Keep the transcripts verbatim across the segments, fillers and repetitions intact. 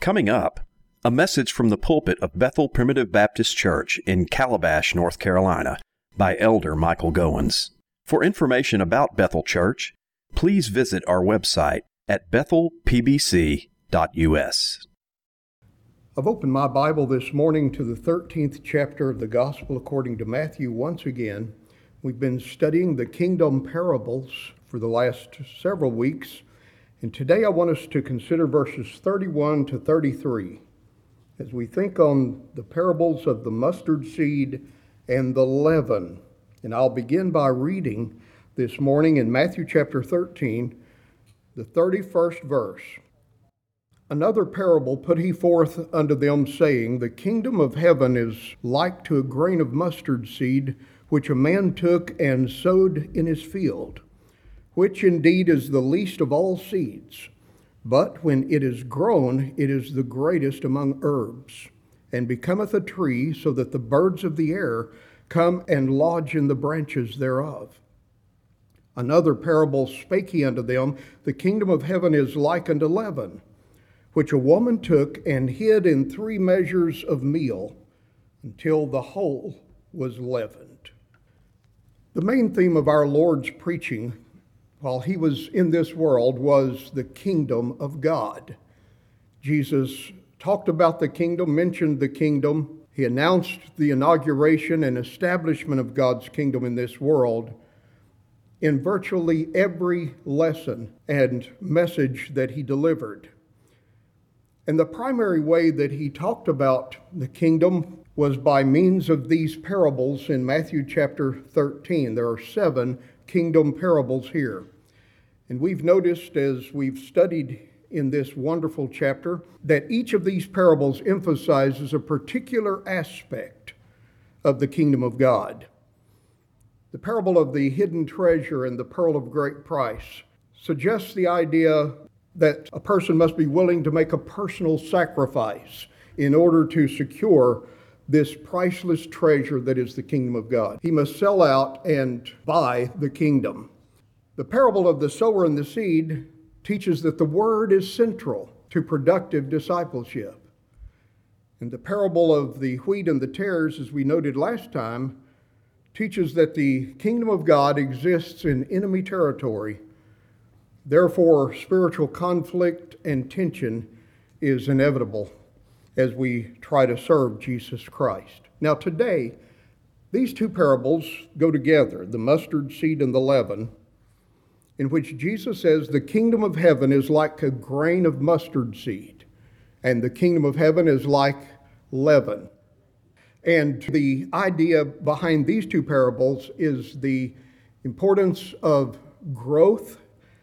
Coming up, a message from the pulpit of Bethel Primitive Baptist Church in Calabash, North Carolina, by Elder Michael Goins. For information about Bethel Church, please visit our website at bethel p b c dot u s. I've opened my Bible this morning to the thirteenth chapter of the Gospel according to Matthew once again. We've been studying the kingdom parables for the last several weeks, and today I want us to consider verses thirty-one to thirty-three as we think on the parables of the mustard seed and the leaven. And I'll begin by reading this morning in Matthew chapter thirteen, the thirty-first verse. Another parable put he forth unto them, saying, The kingdom of heaven is like to a grain of mustard seed, which a man took and sowed in his field, which indeed is the least of all seeds. But when it is grown, it is the greatest among herbs, and becometh a tree, so that the birds of the air come and lodge in the branches thereof. Another parable spake he unto them, The kingdom of heaven is like unto leaven, which a woman took and hid in three measures of meal, until the whole was leavened. The main theme of our Lord's preaching while he was in this world was the kingdom of God. Jesus talked about the kingdom, mentioned the kingdom. He announced the inauguration and establishment of God's kingdom in this world in virtually every lesson and message that he delivered. And the primary way that he talked about the kingdom was by means of these parables in Matthew chapter thirteen. There are seven kingdom parables here. And we've noticed as we've studied in this wonderful chapter that each of these parables emphasizes a particular aspect of the kingdom of God. The parable of the hidden treasure and the pearl of great price suggests the idea that a person must be willing to make a personal sacrifice in order to secure this priceless treasure that is the kingdom of God. He must sell out and buy the kingdom. The parable of the sower and the seed teaches that the word is central to productive discipleship. And the parable of the wheat and the tares, as we noted last time, teaches that the kingdom of God exists in enemy territory. Therefore, spiritual conflict and tension is inevitable as we try to serve Jesus Christ. Now today, these two parables go together, the mustard seed and the leaven, in which Jesus says the kingdom of heaven is like a grain of mustard seed, and the kingdom of heaven is like leaven. And the idea behind these two parables is the importance of growth,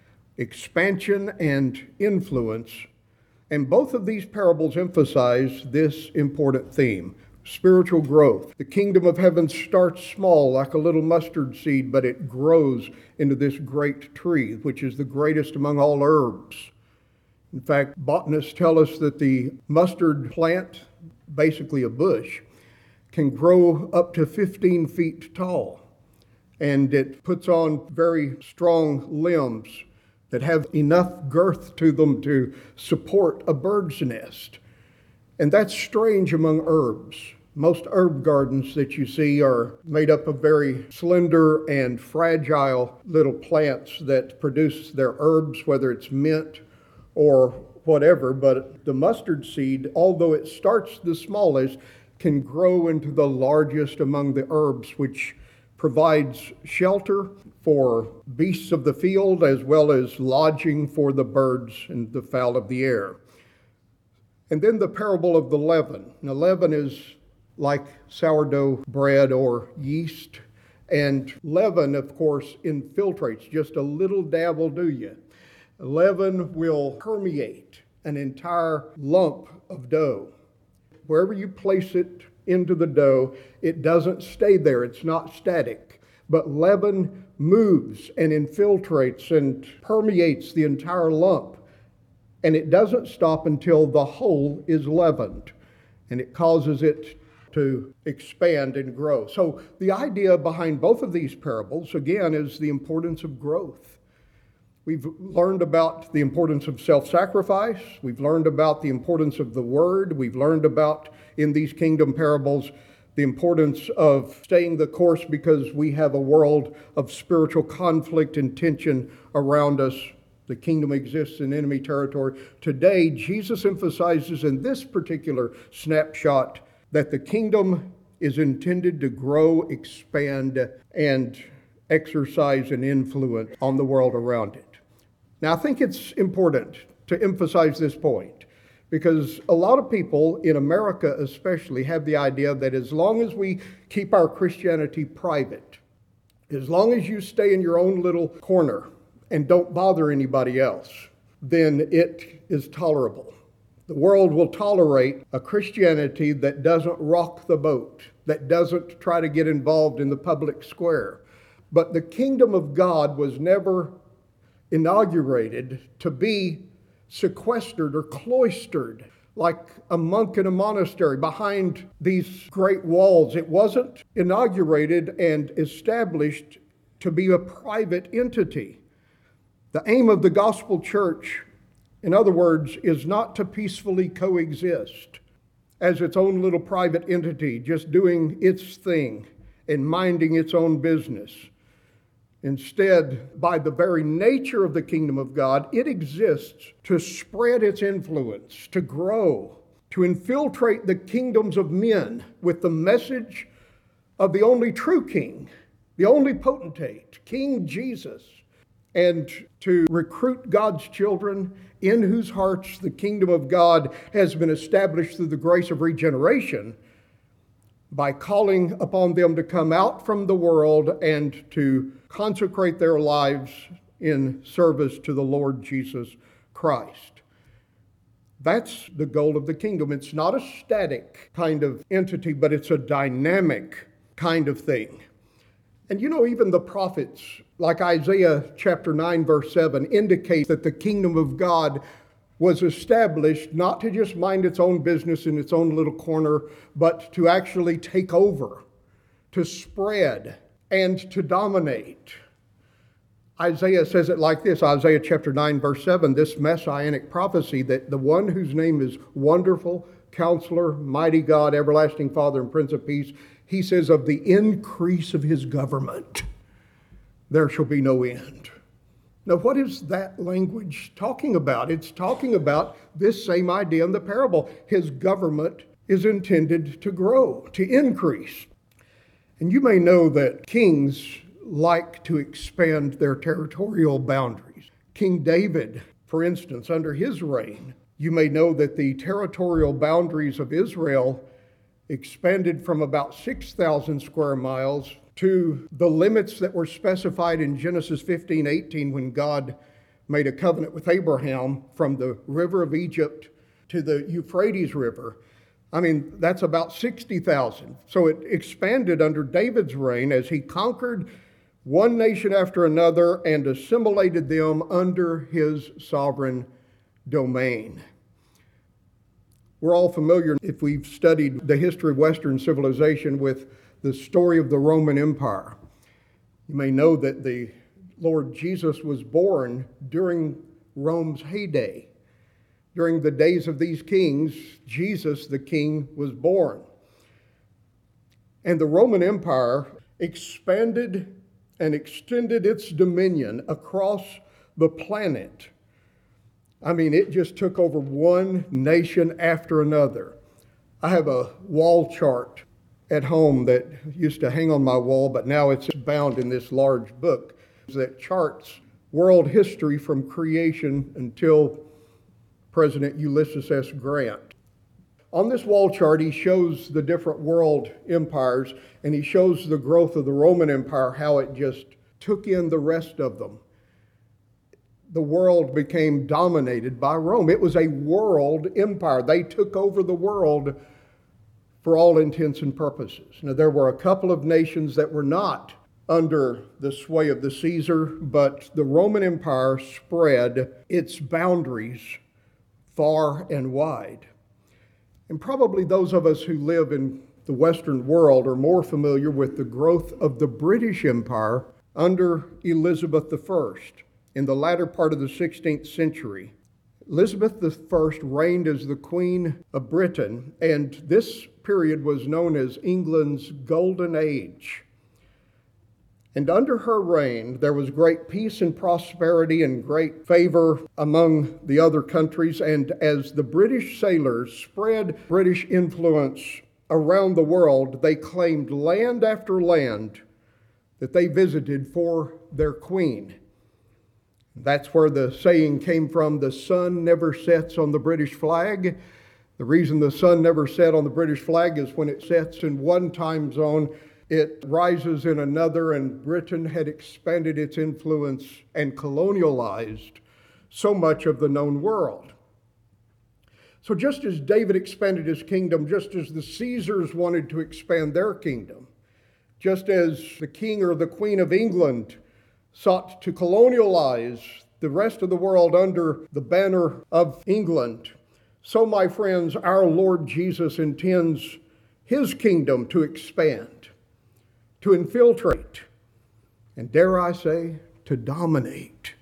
expansion, and influence. And both of these parables emphasize this important theme, spiritual growth. The kingdom of heaven starts small like a little mustard seed, but it grows into this great tree, which is the greatest among all herbs. In fact, botanists tell us that the mustard plant, basically a bush, can grow up to fifteen feet tall. And it puts on very strong limbs that have enough girth to them to support a bird's nest. And that's strange among herbs. Most herb gardens that you see are made up of very slender and fragile little plants that produce their herbs, whether it's mint or whatever. But the mustard seed, although it starts the smallest, can grow into the largest among the herbs, which provides shelter for beasts of the field as well as lodging for the birds and the fowl of the air. And then the parable of the leaven. Now, leaven is like sourdough bread or yeast. And leaven, of course, infiltrates. Just a little dab will do you. Leaven will permeate an entire lump of dough. Wherever you place it into the dough, it doesn't stay there. It's not static. But leaven moves and infiltrates and permeates the entire lump. And it doesn't stop until the whole is leavened. And it causes it to expand and grow. So the idea behind both of these parables, again, is the importance of growth. We've learned about the importance of self-sacrifice. We've learned about the importance of the Word. We've learned about, in these kingdom parables, the importance of staying the course because we have a world of spiritual conflict and tension around us. The kingdom exists in enemy territory. Today, Jesus emphasizes in this particular snapshot that the kingdom is intended to grow, expand, and exercise an influence on the world around it. Now, I think it's important to emphasize this point because a lot of people in America especially have the idea that as long as we keep our Christianity private, as long as you stay in your own little corner and don't bother anybody else, then it is tolerable. The world will tolerate a Christianity that doesn't rock the boat, that doesn't try to get involved in the public square. But the kingdom of God was never inaugurated to be sequestered or cloistered like a monk in a monastery behind these great walls. It wasn't inaugurated and established to be a private entity. The aim of the gospel church, in other words, is not to peacefully coexist as its own little private entity, just doing its thing and minding its own business. Instead, by the very nature of the kingdom of God, it exists to spread its influence, to grow, to infiltrate the kingdoms of men with the message of the only true king, the only potentate, King Jesus, and to recruit God's children in whose hearts the kingdom of God has been established through the grace of regeneration by calling upon them to come out from the world and to consecrate their lives in service to the Lord Jesus Christ. That's the goal of the kingdom. It's not a static kind of entity, but it's a dynamic kind of thing. And you know, even the prophets, like Isaiah chapter nine, verse seven, indicate that the kingdom of God was established not to just mind its own business in its own little corner, but to actually take over, to spread, and to dominate. Isaiah says it like this, Isaiah chapter nine, verse seven, this messianic prophecy that the one whose name is Wonderful, Counselor, Mighty God, Everlasting Father, and Prince of Peace, he says of the increase of his government, there shall be no end. Now, what is that language talking about? It's talking about this same idea in the parable. His government is intended to grow, to increase. And you may know that kings like to expand their territorial boundaries. King David, for instance, under his reign, you may know that the territorial boundaries of Israel expanded from about six thousand square miles to the limits that were specified in Genesis fifteen eighteen when God made a covenant with Abraham from the river of Egypt to the Euphrates River. I mean, that's about sixty thousand. So it expanded under David's reign as he conquered one nation after another and assimilated them under his sovereign domain. We're all familiar, if we've studied the history of Western civilization, with the story of the Roman Empire. You may know that the Lord Jesus was born during Rome's heyday. During the days of these kings, Jesus, the king, was born. And the Roman Empire expanded and extended its dominion across the planet. I mean, it just took over one nation after another. I have a wall chart at home that used to hang on my wall, but now it's bound in this large book that charts world history from creation until President Ulysses S. Grant. On this wall chart, he shows the different world empires, and he shows the growth of the Roman Empire, how it just took in the rest of them. The world became dominated by Rome. It was a world empire. They took over the world for all intents and purposes. Now, there were a couple of nations that were not under the sway of the Caesar, but the Roman Empire spread its boundaries far and wide. And probably those of us who live in the Western world are more familiar with the growth of the British Empire under Elizabeth the First. in the latter part of the sixteenth century. Elizabeth the First reigned as the Queen of Britain, and this period was known as England's Golden Age. And under her reign, there was great peace and prosperity and great favor among the other countries. And as the British sailors spread British influence around the world, they claimed land after land that they visited for their queen. That's where the saying came from, the sun never sets on the British flag. The reason the sun never set on the British flag is when it sets in one time zone, it rises in another, and Britain had expanded its influence and colonialized so much of the known world. So just as David expanded his kingdom, just as the Caesars wanted to expand their kingdom, just as the king or the queen of England sought to colonialize the rest of the world under the banner of England, so, my friends, our Lord Jesus intends his kingdom to expand, to infiltrate, and dare I say, to dominate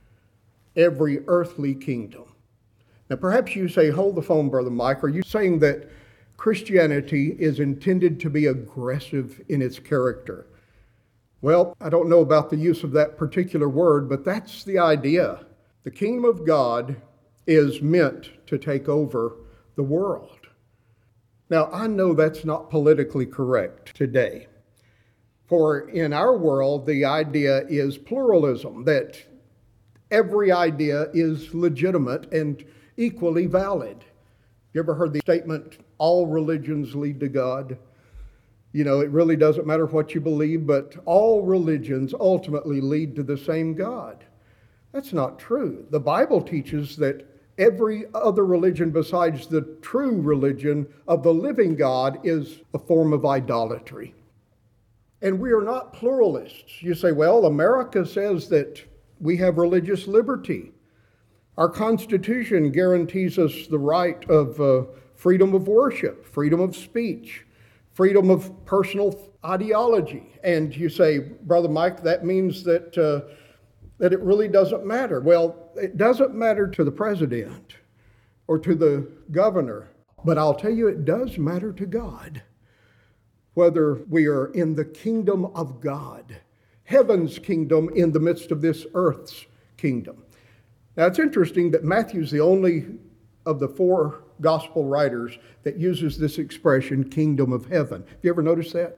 every earthly kingdom. Now, perhaps you say, hold the phone, Brother Mike. Are you saying that Christianity is intended to be aggressive in its character? Well, I don't know about the use of that particular word, but that's the idea. The kingdom of God is meant to take over the world. Now, I know that's not politically correct today. For in our world, the idea is pluralism, that every idea is legitimate and equally valid. You ever heard the statement, all religions lead to God? You know, it really doesn't matter what you believe, but all religions ultimately lead to the same God. That's not true. The Bible teaches that every other religion besides the true religion of the living God is a form of idolatry. And we are not pluralists. You say, well, America says that we have religious liberty. Our Constitution guarantees us the right of uh, freedom of worship, freedom of speech, freedom of personal ideology. And you say, Brother Mike, that means that uh, that it really doesn't matter. Well, it doesn't matter to the president or to the governor, but I'll tell you it does matter to God. Whether we are in the kingdom of God, heaven's kingdom in the midst of this earth's kingdom. Now, it's interesting that Matthew's the only of the four gospel writers that uses this expression, kingdom of heaven. Have you ever noticed that?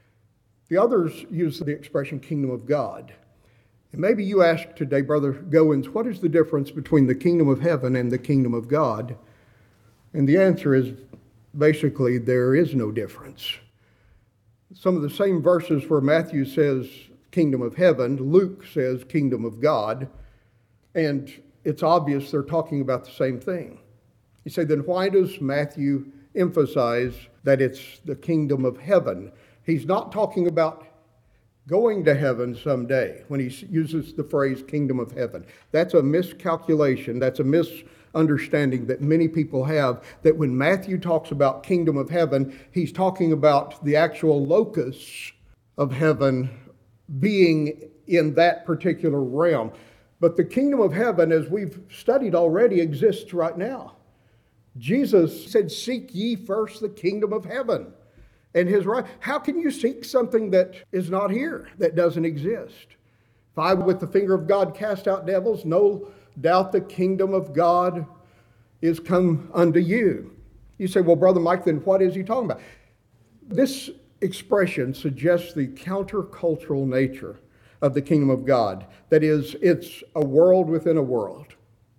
The others use the expression kingdom of God. And maybe you ask today, Brother Goins, what is the difference between the kingdom of heaven and the kingdom of God? And the answer is basically there is no difference. Some of the same verses where Matthew says kingdom of heaven, Luke says kingdom of God, and it's obvious they're talking about the same thing. You say, then why does Matthew emphasize that it's the kingdom of heaven? He's not talking about going to heaven someday when he uses the phrase kingdom of heaven. That's a miscalculation. That's a misunderstanding that many people have, that when Matthew talks about kingdom of heaven, he's talking about the actual locus of heaven being in that particular realm. But the kingdom of heaven, as we've studied already, exists right now. Jesus said, seek ye first the kingdom of heaven and his right. How can you seek something that is not here, that doesn't exist? If I with the finger of God cast out devils, no doubt the kingdom of God is come unto you. You say, well, Brother Mike, then what is he talking about? This expression suggests the countercultural nature of the kingdom of God. That is, it's a world within a world.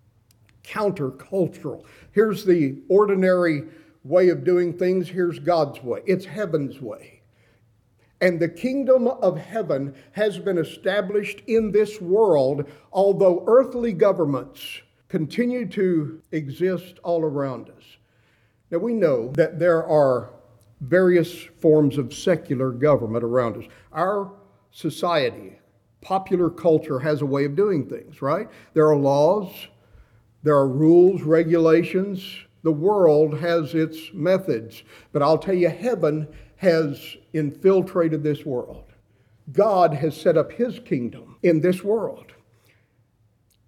Countercultural. Here's the ordinary way of doing things. Here's God's way. It's heaven's way. And the kingdom of heaven has been established in this world, although earthly governments continue to exist all around us. Now, we know that there are various forms of secular government around us. Our society, popular culture, has a way of doing things, right? There are laws, there are rules, regulations. The world has its methods. But I'll tell you, heaven has infiltrated this world. God has set up his kingdom in this world.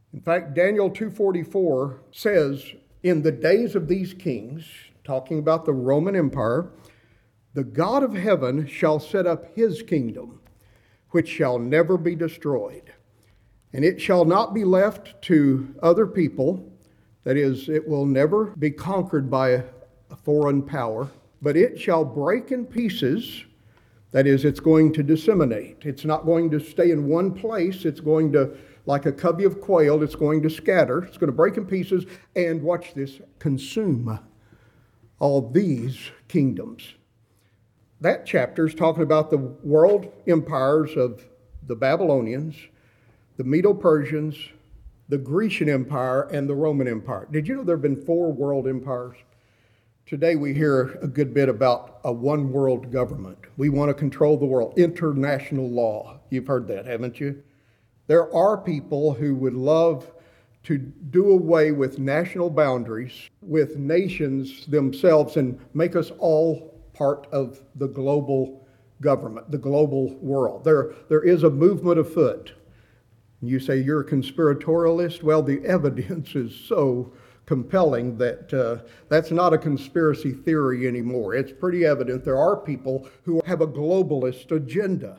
In fact, Daniel two forty-four says, in the days of these kings, talking about the Roman Empire, the God of heaven shall set up his kingdom, which shall never be destroyed. And it shall not be left to other people. That is, it will never be conquered by a foreign power, but it shall break in pieces. That is, it's going to disseminate. It's not going to stay in one place. It's going to, like a covey of quail, it's going to scatter. It's going to break in pieces and, watch this, consume all these kingdoms. That chapter is talking about the world empires of the Babylonians, the Medo-Persians, the Grecian Empire, and the Roman Empire. Did you know there have been four world empires? Today we hear a good bit about a one world government. We want to control the world. International law. You've heard that, haven't you? There are people who would love to do away with national boundaries, with nations themselves, and make us all part of the global government, the global world. There, there is a movement afoot. You say you're a conspiratorialist? Well, the evidence is so compelling that uh, that's not a conspiracy theory anymore. It's pretty evident there are people who have a globalist agenda.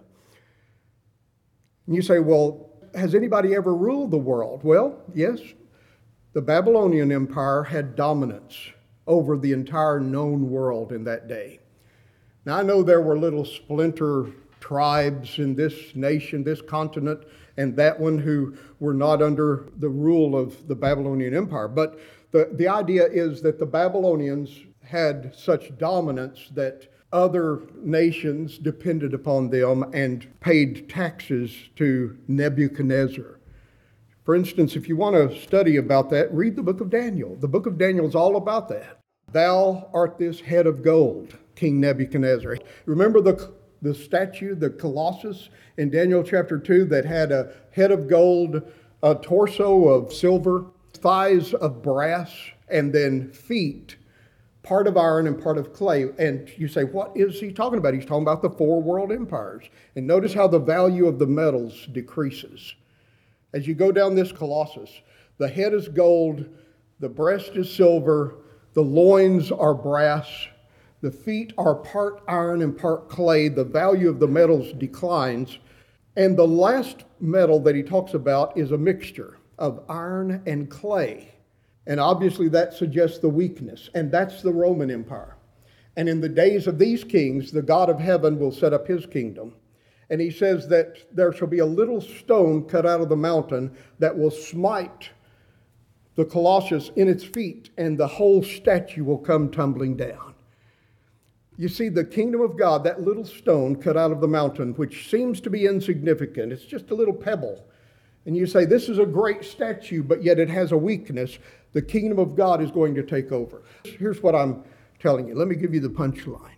And you say, well, has anybody ever ruled the world? Well, yes. The Babylonian Empire had dominance over the entire known world in that day. Now, I know there were little splinter tribes in this nation, this continent, and that one who were not under the rule of the Babylonian Empire. But the, the idea is that the Babylonians had such dominance that other nations depended upon them and paid taxes to Nebuchadnezzar. For instance, if you want to study about that, read the book of Daniel. The book of Daniel is all about that. Thou art this head of gold, King Nebuchadnezzar. Remember the the statue, the Colossus in Daniel chapter two that had a head of gold, a torso of silver, thighs of brass, and then feet, part of iron and part of clay. And you say, what is he talking about? He's talking about the four world empires. And notice how the value of the metals decreases. As you go down this Colossus, the head is gold, the breast is silver, the loins are brass, the feet are part iron and part clay. The value of the metals declines. And the last metal that he talks about is a mixture of iron and clay. And obviously that suggests the weakness. And that's the Roman Empire. And in the days of these kings, the God of heaven will set up his kingdom. And he says that there shall be a little stone cut out of the mountain that will smite the Colossus in its feet, and the whole statue will come tumbling down. You see, the kingdom of God, that little stone cut out of the mountain, which seems to be insignificant, it's just a little pebble. And you say, this is a great statue, but yet it has a weakness. The kingdom of God is going to take over. Here's what I'm telling you. Let me give you the punchline.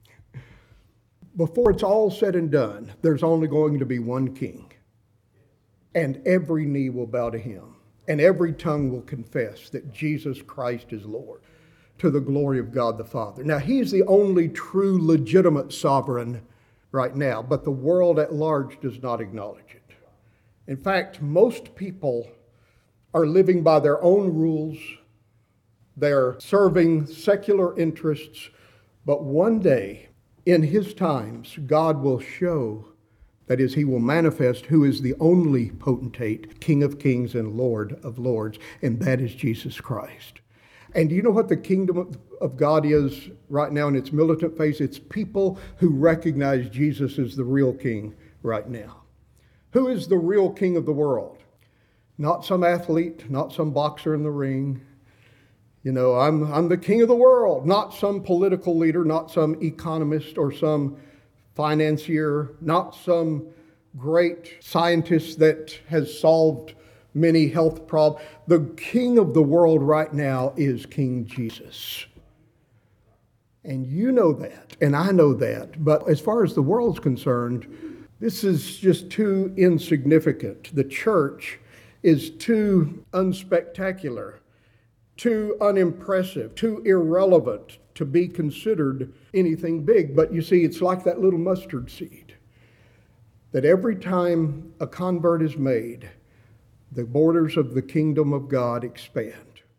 Before it's all said and done, there's only going to be one king. And every knee will bow to him. And every tongue will confess that Jesus Christ is Lord, to the glory of God the Father. Now, he's the only true, legitimate sovereign right now, but the world at large does not acknowledge it. In fact, most people are living by their own rules. They're serving secular interests, but one day, in his times, God will show, that is, he will manifest who is the only potentate, King of kings and Lord of lords, and that is Jesus Christ. And do you know what the kingdom of God is right now in its militant phase? It's people who recognize Jesus as the real king right now. Who is the real king of the world? Not some athlete, not some boxer in the ring. You know, I'm, I'm the king of the world, not some political leader, not some economist or some financier, not some great scientist that has solved many health problems. The king of the world right now is King Jesus. And you know that, and I know that. But as far as the world's concerned, this is just too insignificant. The church is too unspectacular, too unimpressive, too irrelevant to be considered anything big. But you see, it's like that little mustard seed, that every time a convert is made, the borders of the kingdom of God expand.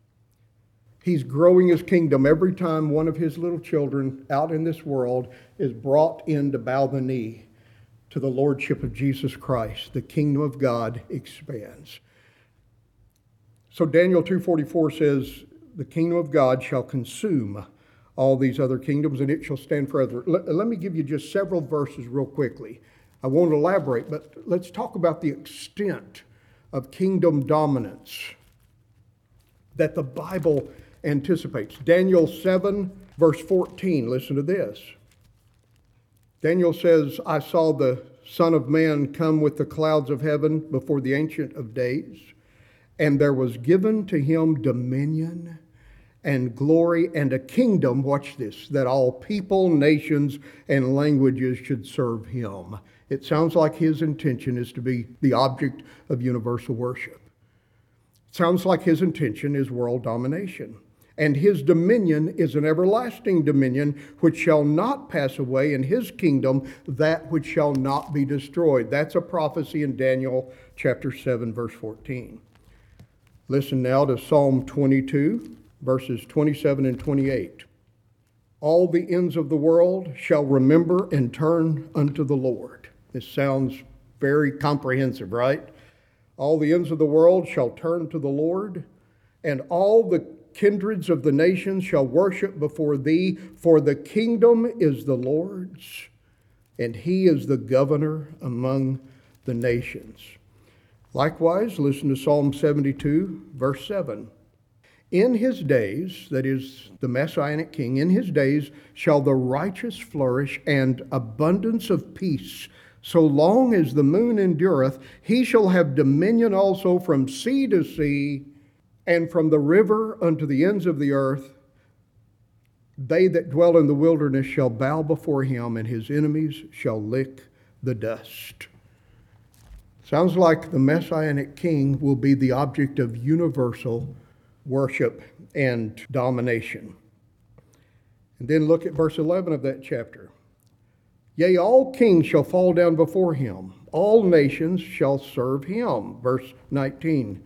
He's growing his kingdom every time one of his little children out in this world is brought in to bow the knee to the lordship of Jesus Christ. The kingdom of God expands. So Daniel two forty-four says, the kingdom of God shall consume all these other kingdoms, and it shall stand forever. Let, let me give you just several verses real quickly. I won't elaborate, but let's talk about the extent of kingdom dominance that the Bible anticipates. Daniel seven, verse fourteen, listen to this. Daniel says, I saw the Son of Man come with the clouds of heaven before the Ancient of Days, and there was given to him dominion and glory and a kingdom, watch this, that all people, nations, and languages should serve him. It sounds like his intention is to be the object of universal worship. It sounds like his intention is world domination. And his dominion is an everlasting dominion which shall not pass away, in his kingdom that which shall not be destroyed. That's a prophecy in Daniel chapter seven, verse fourteen. Listen now to Psalm twenty-two, verses twenty-seven and twenty-eight. All the ends of the world shall remember and turn unto the Lord. This sounds very comprehensive, right? All the ends of the world shall turn to the Lord, and all the kindreds of the nations shall worship before thee, for the kingdom is the Lord's, and he is the governor among the nations. Likewise, listen to Psalm seventy-two, verse seven. In his days, that is the Messianic King, in his days shall the righteous flourish, and abundance of peace. So long as the moon endureth, he shall have dominion also from sea to sea, and from the river unto the ends of the earth. They that dwell in the wilderness shall bow before him, and his enemies shall lick the dust. Sounds like the Messianic King will be the object of universal worship and domination. And then look at verse eleven of that chapter. Yea, all kings shall fall down before him. All nations shall serve him. Verse nineteen.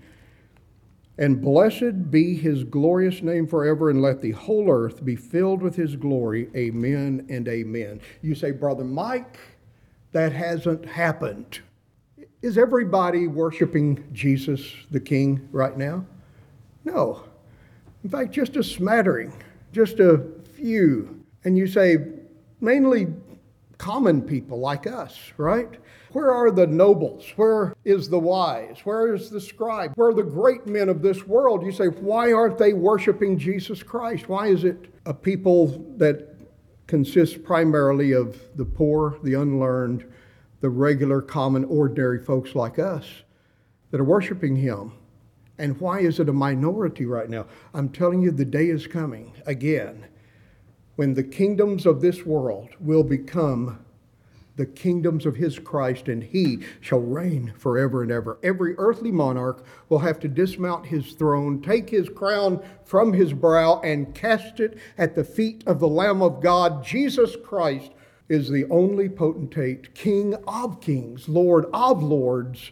And blessed be his glorious name forever, and let the whole earth be filled with his glory. Amen and amen. You say, Brother Mike, that hasn't happened. Is everybody worshiping Jesus the King right now? No. In fact, just a smattering, just a few. And you say, mainly common people like us, right? Where are the nobles? Where is the wise? Where is the scribe? Where are the great men of this world? You say, why aren't they worshiping Jesus Christ? Why is it a people that consists primarily of the poor, the unlearned, the regular, common, ordinary folks like us that are worshiping him? And why is it a minority right now? I'm telling you, the day is coming again when the kingdoms of this world will become the kingdoms of his Christ, and he shall reign forever and ever. Every earthly monarch will have to dismount his throne, take his crown from his brow, and cast it at the feet of the Lamb of God. Jesus Christ is the only potentate, King of kings, Lord of lords.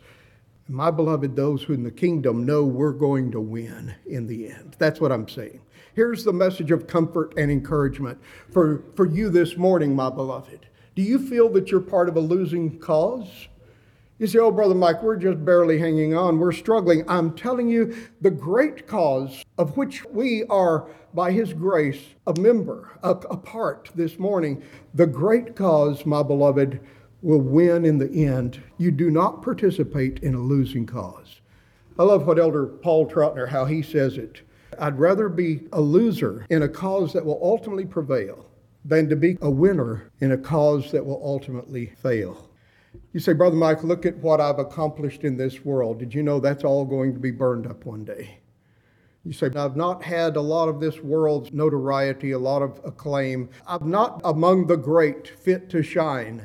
My beloved, those who in the kingdom know we're going to win in the end. That's what I'm saying. Here's the message of comfort and encouragement for, for you this morning, my beloved. Do you feel that you're part of a losing cause? You say, oh, Brother Mike, we're just barely hanging on. We're struggling. I'm telling you, the great cause of which we are, by his grace, a member, a, a part this morning, the great cause, my beloved, will win in the end. You do not participate in a losing cause. I love what Elder Paul Troutner, how he says it. I'd rather be a loser in a cause that will ultimately prevail than to be a winner in a cause that will ultimately fail. You say, Brother Mike, look at what I've accomplished in this world. Did you know that's all going to be burned up one day? You say, I've not had a lot of this world's notoriety, a lot of acclaim. I'm not among the great, fit to shine.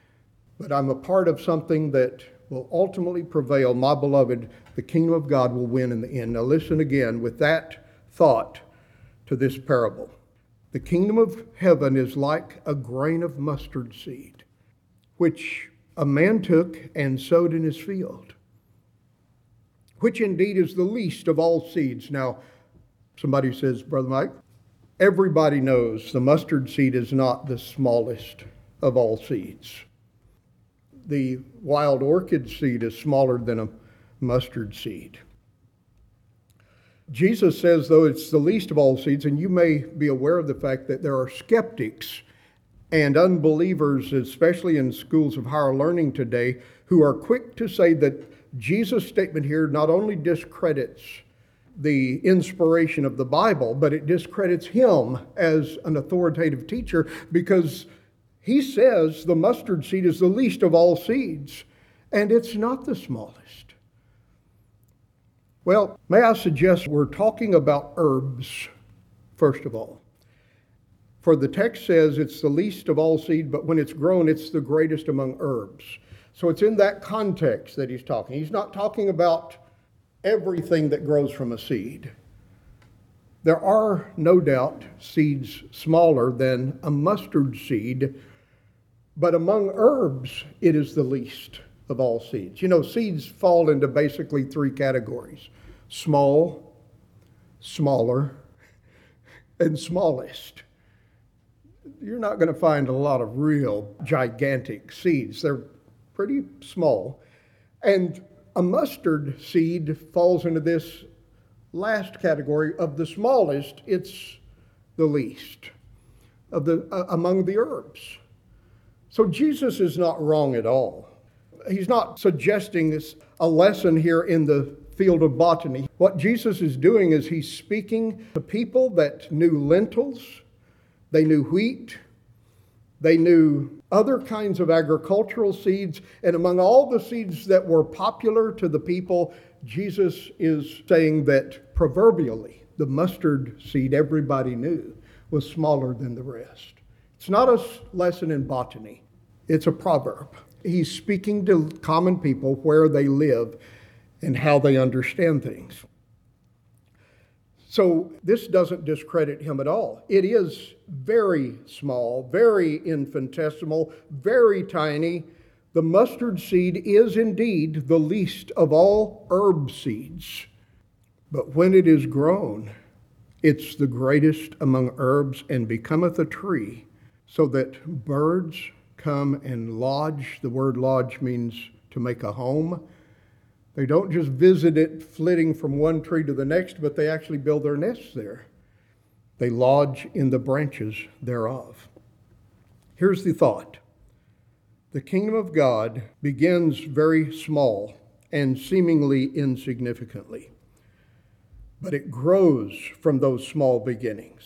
But I'm a part of something that will ultimately prevail. My beloved, the kingdom of God will win in the end. Now listen again with that thought to this parable. The kingdom of heaven is like a grain of mustard seed, which a man took and sowed in his field, which indeed is the least of all seeds. Now, somebody says, Brother Mike, everybody knows the mustard seed is not the smallest of all seeds. The wild orchid seed is smaller than a mustard seed. Jesus says, though, it's the least of all seeds, and you may be aware of the fact that there are skeptics and unbelievers, especially in schools of higher learning today, who are quick to say that Jesus' statement here not only discredits the inspiration of the Bible, but it discredits him as an authoritative teacher, because he says the mustard seed is the least of all seeds, and it's not the smallest. Well, may I suggest we're talking about herbs, first of all. For the text says it's the least of all seed, but when it's grown, it's the greatest among herbs. So it's in that context that he's talking. He's not talking about everything that grows from a seed. There are, no doubt, seeds smaller than a mustard seed, but among herbs, it is the least of all seeds. You know, seeds fall into basically three categories: small, smaller, and smallest. You're not going to find a lot of real gigantic seeds. They're pretty small. And a mustard seed falls into this last category of the smallest. It's the least of the uh, among the herbs. So Jesus is not wrong at all. He's not suggesting this a lesson here in the field of botany. What Jesus is doing is he's speaking to people that knew lentils, they knew wheat, they knew other kinds of agricultural seeds, and among all the seeds that were popular to the people, Jesus is saying that proverbially, the mustard seed everybody knew was smaller than the rest. It's not a lesson in botany. It's a proverb. He's speaking to common people where they live and how they understand things. So this doesn't discredit him at all. It is very small, very infinitesimal, very tiny. The mustard seed is indeed the least of all herb seeds. But when it is grown, it's the greatest among herbs, and becometh a tree, so that birds come and lodge. The word lodge means to make a home. They don't just visit it flitting from one tree to the next, but they actually build their nests there. They lodge in the branches thereof. Here's the thought. The kingdom of God begins very small and seemingly insignificantly, but it grows from those small beginnings.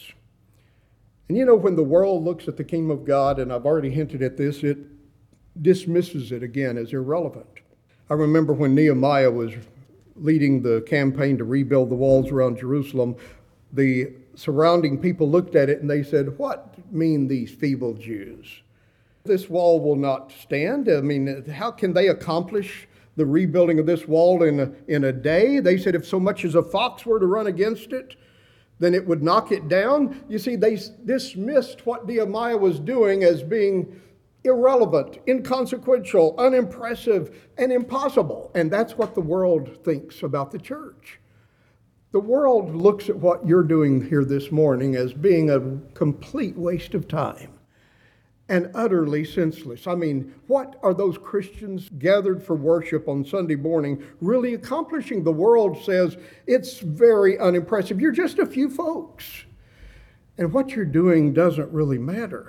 And you know, when the world looks at the kingdom of God, and I've already hinted at this, it dismisses it again as irrelevant. I remember when Nehemiah was leading the campaign to rebuild the walls around Jerusalem, the surrounding people looked at it and they said, "What mean these feeble Jews? This wall will not stand. I mean, how can they accomplish the rebuilding of this wall in a, in a day?" They said if so much as a fox were to run against it, then it would knock it down. You see, they dismissed what Nehemiah was doing as being irrelevant, inconsequential, unimpressive, and impossible. And that's what the world thinks about the church. The world looks at what you're doing here this morning as being a complete waste of time and utterly senseless. I mean, what are those Christians gathered for worship on Sunday morning really accomplishing? The world says it's very unimpressive. You're just a few folks. And what you're doing doesn't really matter.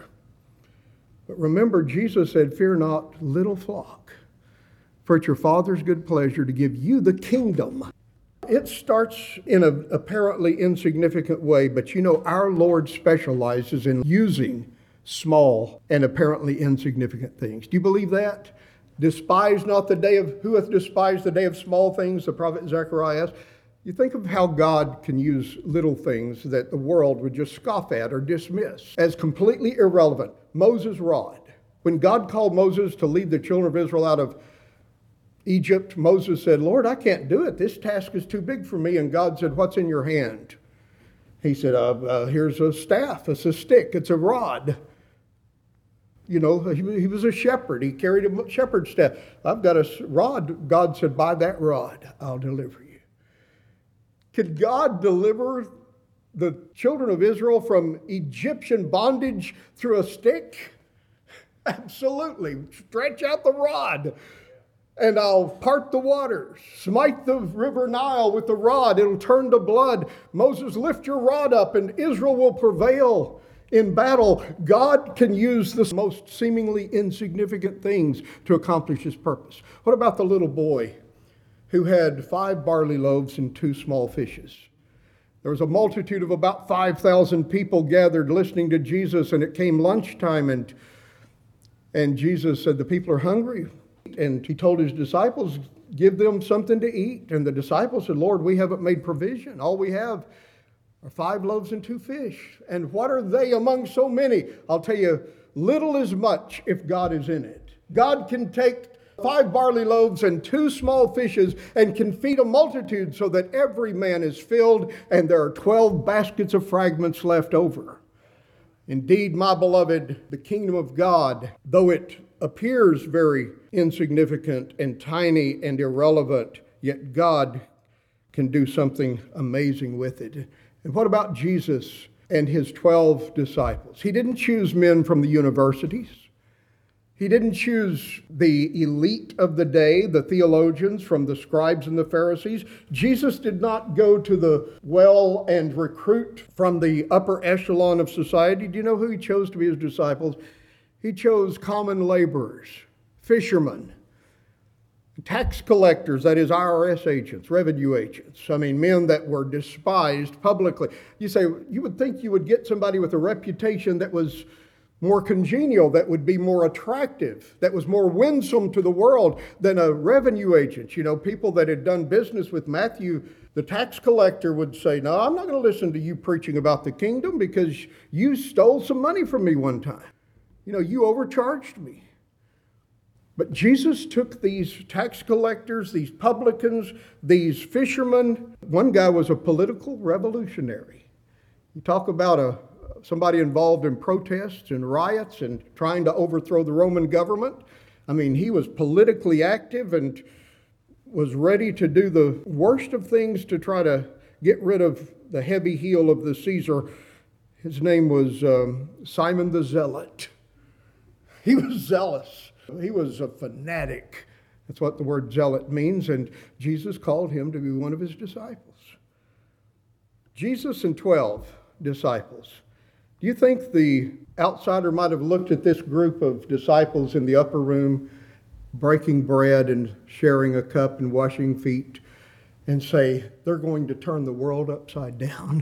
But remember, Jesus said, "Fear not, little flock, for it's your Father's good pleasure to give you the kingdom." It starts in an apparently insignificant way, but you know, our Lord specializes in using small and apparently insignificant things. Do you believe that? Despise not the day of, who hath despised the day of small things, the prophet Zechariah asked. You think of how God can use little things that the world would just scoff at or dismiss as completely irrelevant. Moses' rod. When God called Moses to lead the children of Israel out of Egypt, Moses said, "Lord, I can't do it. This task is too big for me." And God said, "What's in your hand?" He said, uh, uh, here's a staff. It's a stick. It's a rod. You know, he, he was a shepherd. He carried a shepherd's staff. "I've got a rod." God said, "By that rod, I'll deliver you." Could God deliver the children of Israel from Egyptian bondage through a stick? Absolutely. Stretch out the rod and I'll part the waters. Smite the river Nile with the rod. It'll turn to blood. Moses, lift your rod up and Israel will prevail in battle. God can use the most seemingly insignificant things to accomplish his purpose. What about the little boy who had five barley loaves and two small fishes? There was a multitude of about five thousand people gathered listening to Jesus, and it came lunchtime, and, and Jesus said, the people are hungry. And he told his disciples, give them something to eat. And the disciples said, Lord, we haven't made provision. All we have are five loaves and two fish. And what are they among so many? I'll tell you, little is much if God is in it. God can take five barley loaves and two small fishes and can feed a multitude so that every man is filled and there are twelve baskets of fragments left over. Indeed, my beloved, the kingdom of God, though it appears very insignificant and tiny and irrelevant, yet God can do something amazing with it. And what about Jesus and his twelve disciples? He didn't choose men from the universities. He didn't choose the elite of the day, the theologians from the scribes and the Pharisees. Jesus did not go to the well and recruit from the upper echelon of society. Do you know who he chose to be his disciples? He chose common laborers, fishermen, tax collectors, that is I R S agents, revenue agents. I mean, men that were despised publicly. You say, you would think you would get somebody with a reputation that was more congenial, that would be more attractive, that was more winsome to the world than a revenue agent. You know, people that had done business with Matthew, the tax collector, would say, no, I'm not going to listen to you preaching about the kingdom because you stole some money from me one time. You know, you overcharged me. But Jesus took these tax collectors, these publicans, these fishermen. One guy was a political revolutionary. You talk about a somebody involved in protests and riots and trying to overthrow the Roman government. I mean, he was politically active and was ready to do the worst of things to try to get rid of the heavy heel of the Caesar. His name was um, Simon the Zealot. He was zealous. He was a fanatic. That's what the word zealot means, and Jesus called him to be one of his disciples. Jesus and twelve disciples. Do you think the outsider might have looked at this group of disciples in the upper room, breaking bread and sharing a cup and washing feet, and say, they're going to turn the world upside down?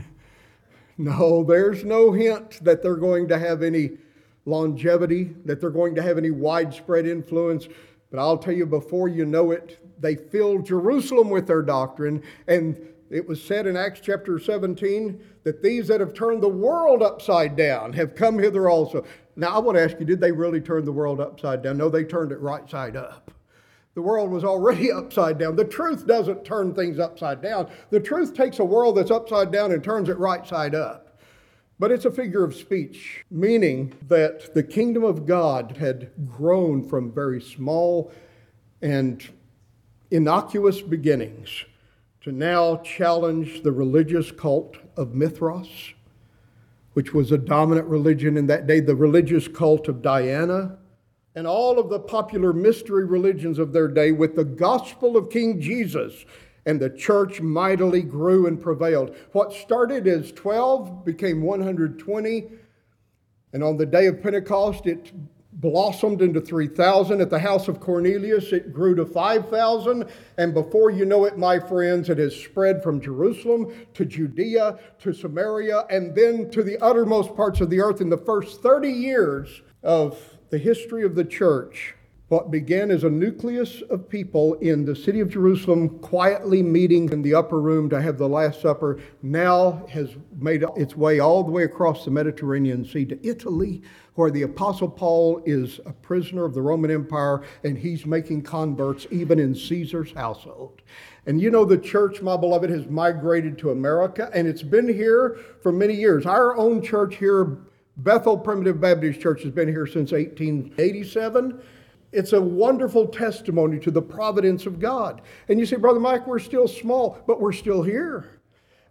No, there's no hint that they're going to have any longevity, that they're going to have any widespread influence. But I'll tell you, before you know it, they filled Jerusalem with their doctrine. And it was said in Acts chapter seventeen that these that have turned the world upside down have come hither also. Now, I want to ask you, did they really turn the world upside down? No, they turned it right side up. The world was already upside down. The truth doesn't turn things upside down. The truth takes a world that's upside down and turns it right side up. But it's a figure of speech, meaning that the kingdom of God had grown from very small and innocuous beginnings to now challenge the religious cult of Mithras, which was a dominant religion in that day, the religious cult of Diana, and all of the popular mystery religions of their day with the gospel of King Jesus. And the church mightily grew and prevailed. What started as twelve became one hundred twenty. And on the day of Pentecost, it blossomed into three thousand. At the house of Cornelius, it grew to five thousand. And before you know it, my friends, it has spread from Jerusalem to Judea to Samaria and then to the uttermost parts of the earth. In the first thirty years of the history of the church, what began as a nucleus of people in the city of Jerusalem quietly meeting in the upper room to have the Last Supper now has made its way all the way across the Mediterranean Sea to Italy, where the Apostle Paul is a prisoner of the Roman Empire and he's making converts even in Caesar's household. And you know, the church, my beloved, has migrated to America, and it's been here for many years. Our own church here, Bethel Primitive Baptist Church, has been here since eighteen eighty-seven. It's a wonderful testimony to the providence of God. And you say, Brother Mike, we're still small, but we're still here.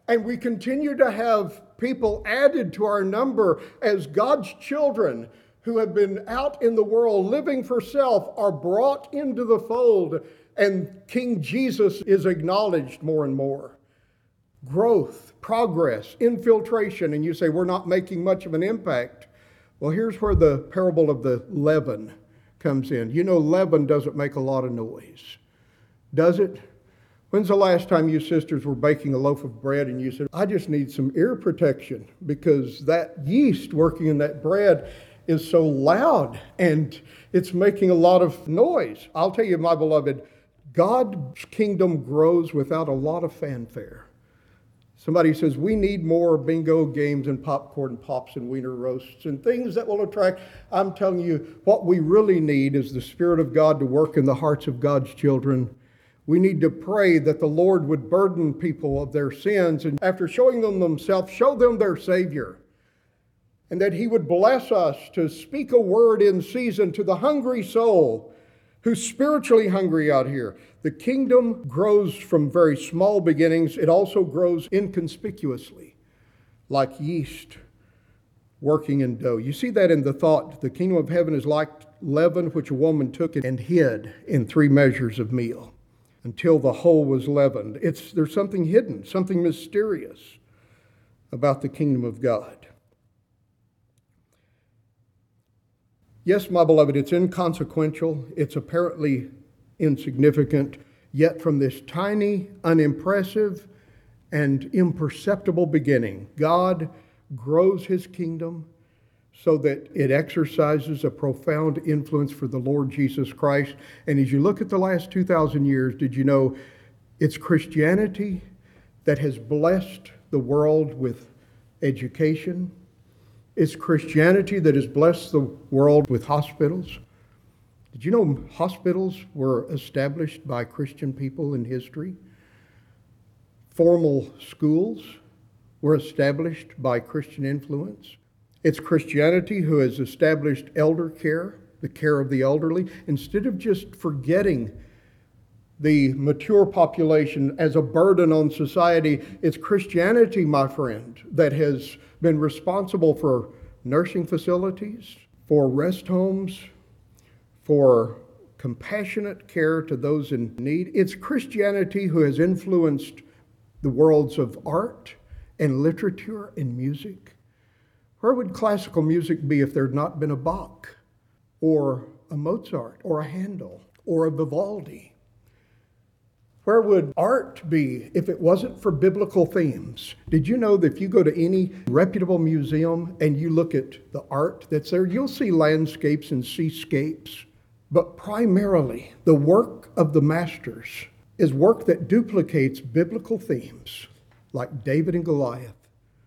And we continue to have people added to our number as God's children who have been out in the world living for self are brought into the fold, and King Jesus is acknowledged more and more. Growth, progress, infiltration, and you say, we're not making much of an impact. Well, here's where the parable of the leaven comes in. You know, leaven doesn't make a lot of noise, does it? When's the last time you sisters were baking a loaf of bread and you said, I just need some ear protection because that yeast working in that bread is so loud and it's making a lot of noise? I'll tell you, my beloved, God's kingdom grows without a lot of fanfare. Somebody says, we need more bingo games and popcorn pops and wiener roasts and things that will attract. I'm telling you, what we really need is the Spirit of God to work in the hearts of God's children. We need to pray that the Lord would burden people of their sins, and after showing them themselves, show them their Savior. And that He would bless us to speak a word in season to the hungry soul who's spiritually hungry out here. The kingdom grows from very small beginnings. It also grows inconspicuously, like yeast working in dough. You see that in the thought, the kingdom of heaven is like leaven, which a woman took and hid in three measures of meal until the whole was leavened. It's, there's something hidden, something mysterious about the kingdom of God. Yes, my beloved, it's inconsequential. It's apparently insignificant. Yet from this tiny, unimpressive, and imperceptible beginning, God grows His kingdom so that it exercises a profound influence for the Lord Jesus Christ. And as you look at the last two thousand years, did you know it's Christianity that has blessed the world with education? It's Christianity that has blessed the world with hospitals. Did you know hospitals were established by Christian people in history? Formal schools were established by Christian influence. It's Christianity who has established elder care, the care of the elderly, instead of just forgetting the mature population as a burden on society. It's Christianity, my friend, that has been responsible for nursing facilities, for rest homes, for compassionate care to those in need. It's Christianity who has influenced the worlds of art and literature and music. Where would classical music be if there had not been a Bach or a Mozart or a Handel or a Vivaldi? Where would art be if it wasn't for biblical themes? Did you know that if you go to any reputable museum and you look at the art that's there, you'll see landscapes and seascapes. But primarily, the work of the masters is work that duplicates biblical themes, like David and Goliath,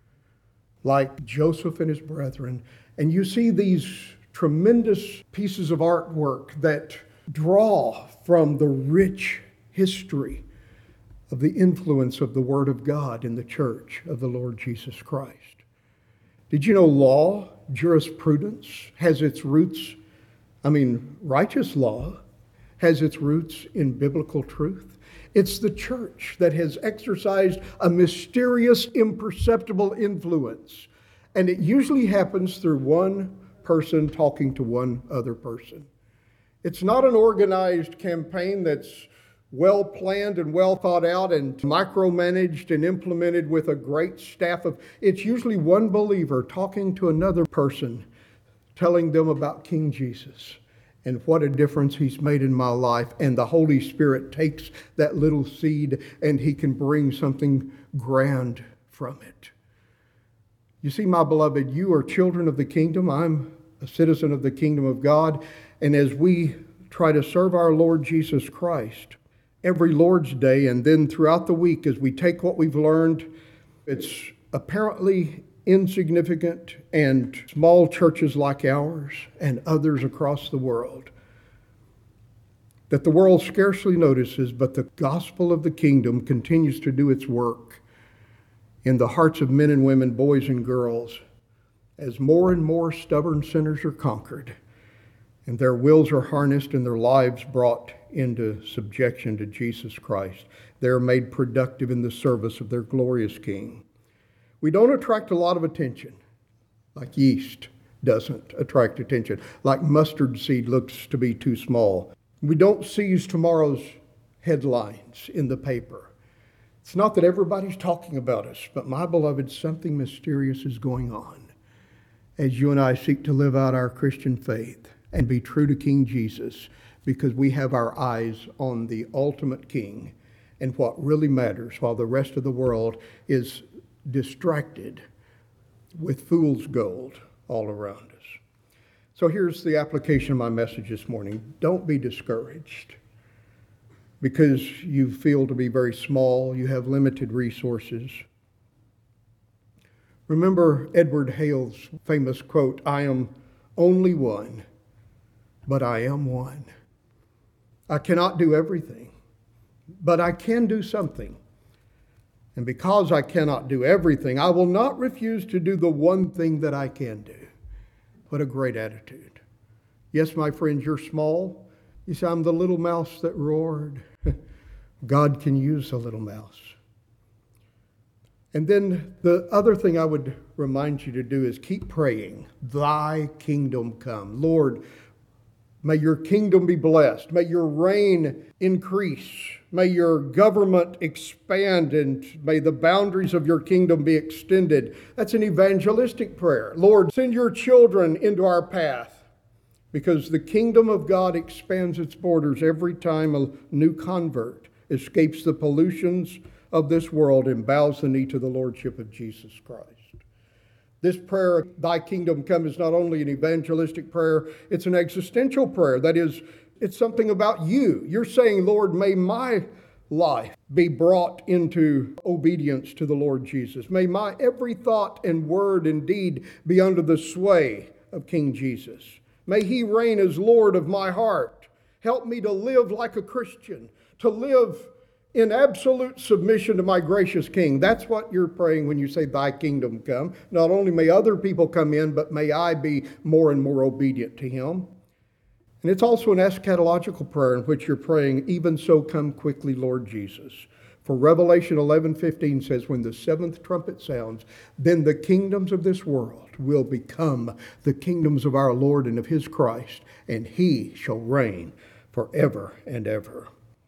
like Joseph and his brethren. And you see these tremendous pieces of artwork that draw from the rich history of the influence of the Word of God in the church of the Lord Jesus Christ. Did you know law, jurisprudence, has its roots, I mean, righteous law has its roots in biblical truth? It's the church that has exercised a mysterious, imperceptible influence. And it usually happens through one person talking to one other person. It's not an organized campaign that's well planned and well thought out and micromanaged and implemented with a great staff of, it's usually one believer talking to another person, telling them about King Jesus and what a difference He's made in my life. And the Holy Spirit takes that little seed and He can bring something grand from it. You see, my beloved, you are children of the kingdom. I'm a citizen of the kingdom of God. And as we try to serve our Lord Jesus Christ every Lord's Day and then throughout the week, as we take what we've learned, it's apparently insignificant, and small churches like ours and others across the world that the world scarcely notices, but the gospel of the kingdom continues to do its work in the hearts of men and women, boys and girls, as more and more stubborn sinners are conquered and their wills are harnessed and their lives brought into subjection to Jesus Christ. they're made productive in the service of their glorious King. We don't attract a lot of attention, like yeast doesn't attract attention, like mustard seed looks to be too small. We don't seize tomorrow's headlines in the paper. It's not that everybody's talking about us, but my beloved, something mysterious is going on as you and I seek to live out our Christian faith and be true to King Jesus, because we have our eyes on the ultimate King and what really matters, while the rest of the world is distracted with fool's gold all around us. So here's the application of my message this morning. Don't be discouraged because you feel to be very small, you have limited resources. Remember Edward Hale's famous quote, "I am only one, but I am one. I cannot do everything, but I can do something. And because I cannot do everything, I will not refuse to do the one thing that I can do." What a great attitude. Yes, my friends, you're small. You say, "I'm the little mouse that roared." God can use a little mouse. And then the other thing I would remind you to do is keep praying, "Thy kingdom come." Lord, may your kingdom be blessed. May your reign increase. May your government expand, and may the boundaries of your kingdom be extended. That's an evangelistic prayer. Lord, send your children into our path, because the kingdom of God expands its borders every time a new convert escapes the pollutions of this world and bows the knee to the lordship of Jesus Christ. This prayer, "Thy kingdom come," is not only an evangelistic prayer, it's an existential prayer. That is, it's something about you. You're saying, "Lord, may my life be brought into obedience to the Lord Jesus. May my every thought and word and deed be under the sway of King Jesus. May he reign as Lord of my heart. Help me to live like a Christian, to live in absolute submission to my gracious King." That's what you're praying when you say, "Thy kingdom come." Not only may other people come in, but may I be more and more obedient to him. And it's also an eschatological prayer in which you're praying, "Even so come quickly, Lord Jesus." For Revelation eleven fifteen says, "When the seventh trumpet sounds, then the kingdoms of this world will become the kingdoms of our Lord and of his Christ, and he shall reign forever and ever."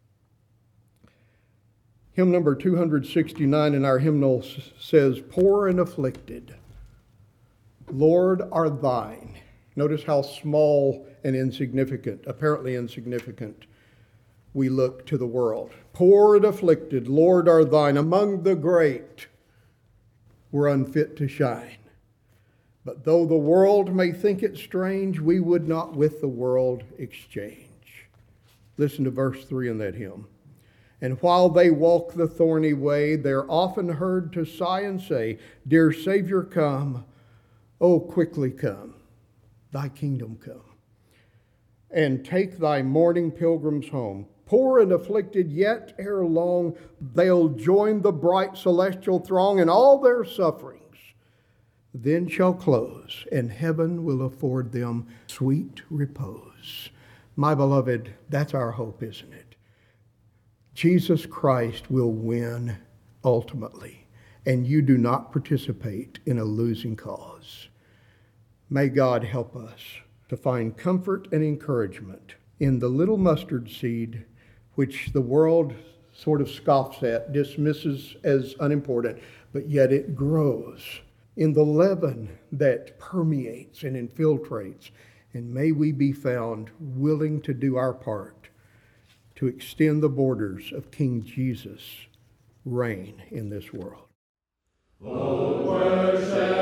Hymn number two sixty-nine in our hymnal says, "Poor and afflicted, Lord, are thine." Notice how small and insignificant, apparently insignificant, we look to the world. "Poor and afflicted, Lord, are thine. Among the great, we're unfit to shine. But though the world may think it strange, we would not with the world exchange." Listen to verse three in that hymn. "And while they walk the thorny way, they're often heard to sigh and say, 'Dear Savior, come, oh, quickly come, thy kingdom come. And take thy mourning pilgrims home. Poor and afflicted, yet ere long, they'll join the bright celestial throng, and all their sufferings then shall close, and heaven will afford them sweet repose.'" My beloved, that's our hope, isn't it? Jesus Christ will win ultimately, and you do not participate in a losing cause. May God help us to find comfort and encouragement in the little mustard seed which the world sort of scoffs at, dismisses as unimportant, but yet it grows in the leaven that permeates and infiltrates. And may we be found willing to do our part to extend the borders of King Jesus' reign in this world. Oh, where shall